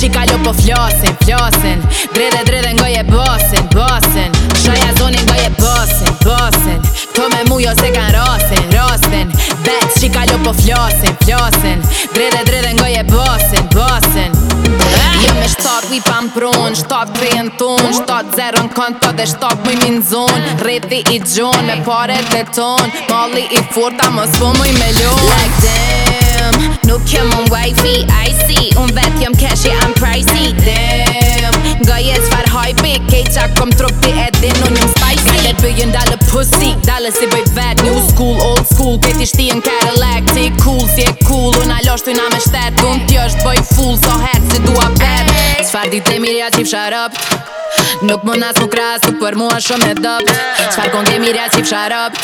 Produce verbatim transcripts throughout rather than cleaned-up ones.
qika lo po flasin, flasin Drede, drede nga je basin, basin Shaja zonin nga je basin, basin To me mu jo se kan rasin, rasin Bet qika lo po flasin, flasin Drede, drede nga je basin, basin Jem me shtat wi pa m'pron Shtat krejën ton Shtat zero n'konto dhe shtat muj min zon Rriti i gjon me paret e ton Malli i forta mos po muj me lon Like damn Nuk jem on wifey, I see Un vet jem cash, yeah I'm pricey Damn Nga jes far hype Kej qa kom trupi edin un jem spicy Malet bëjën dalë pussy Dalë si bëj vet New school, old school Këti shtijën Cadillac Ti cool, si e cool Una lashtu na me shtet Un t'josht bëj full So herë si dua pet Qfar dit e mirja qif sharap Nuk më nas mu kras Nuk për mua shumë e dëpt Qfar kon dhe mirja qif sharap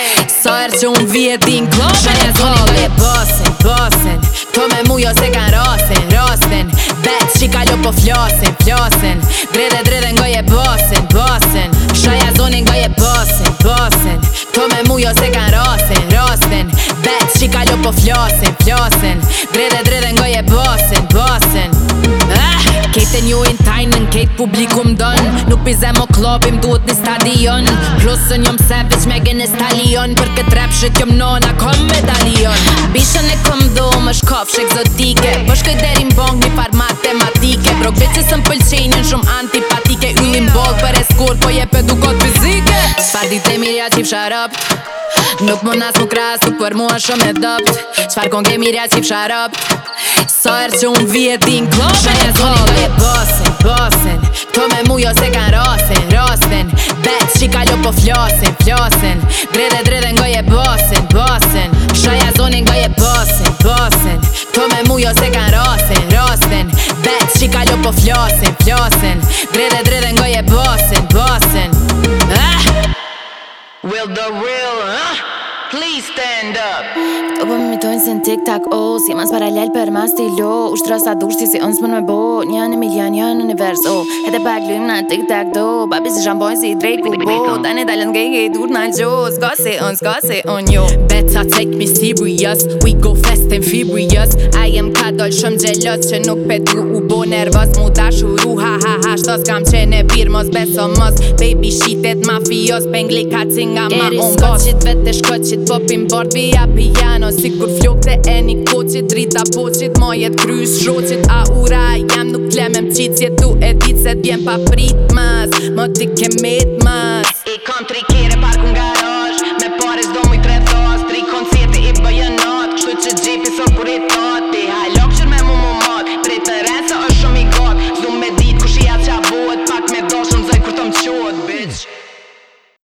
Sa herë që unë vje din klop Shaja zonin nga je basin, basin To me mu jo se kan rasin, rasin Bet qika lo po flasin, flasin Drede, drede nga je basin, basin Shaja zonin nga je basin, basin To me mu jo se kan rasin, rasin Bet qika lo po flasin, flasin Drede, drede nga je basin, basin ah! Kejtë njojnë tajnën, kejtë publikum dën Nuk pizem o klubim, duhet një stadion Plusën jom savage me gën estalion Për këtë rap shit jom nona, kom medalion Bishën e kom do, më shkofsh egzotike Po shkoj deri m'bong një far matematike Bro bitches më pëlqenjën shumë antipatike Yllin bol për eskort, po jep edukot fizike Qfar dit e mirja qif sharap Nuk më nas mu kras, nuk për mua shumë e dëpt Qfar kon ke mirja qif sharap Sa herë që unë vje din klop Shaja zonin nga je basin, basin To me mu jo se kan rasin, rasin Bet qika lo po flasin, flasin Drede, drede nga je basin, basin Shaja zonin nga je basin, basin To me mu jo se kan rasin, rasin Bet qika lo po flasin, flasin Drede, drede nga je basin, basin ah! Will the real, huh? Please stand up Këto po më mitojnë se në TikTok, oh Si mas paralel për ma stilo Ushtra sa dush si si unë s'mën me bo Një në milion, një në univers, oh Hete pak lym na TikTok do Babi si shambojnë si Drake u bo Tane dalën nga i dur na gjo S'ka se unë, s'ka se unë jo Better take me serious We go fast and furious I am ka doll shumë gjelos Që nuk pe du u bo nervos Mu da shuru ha ha ha Shtos kam qene pir mos beso mos Baby shitet mafios Pengli ka cinga ma unë boss Vete shkoqit popin bord via piano Sigur flokte e një koqit Drita poqit ma jet krys shoqit A ura jam nuk lemem qit Si tu e dit se t'vjen pa prit mas Ma ti ke met mas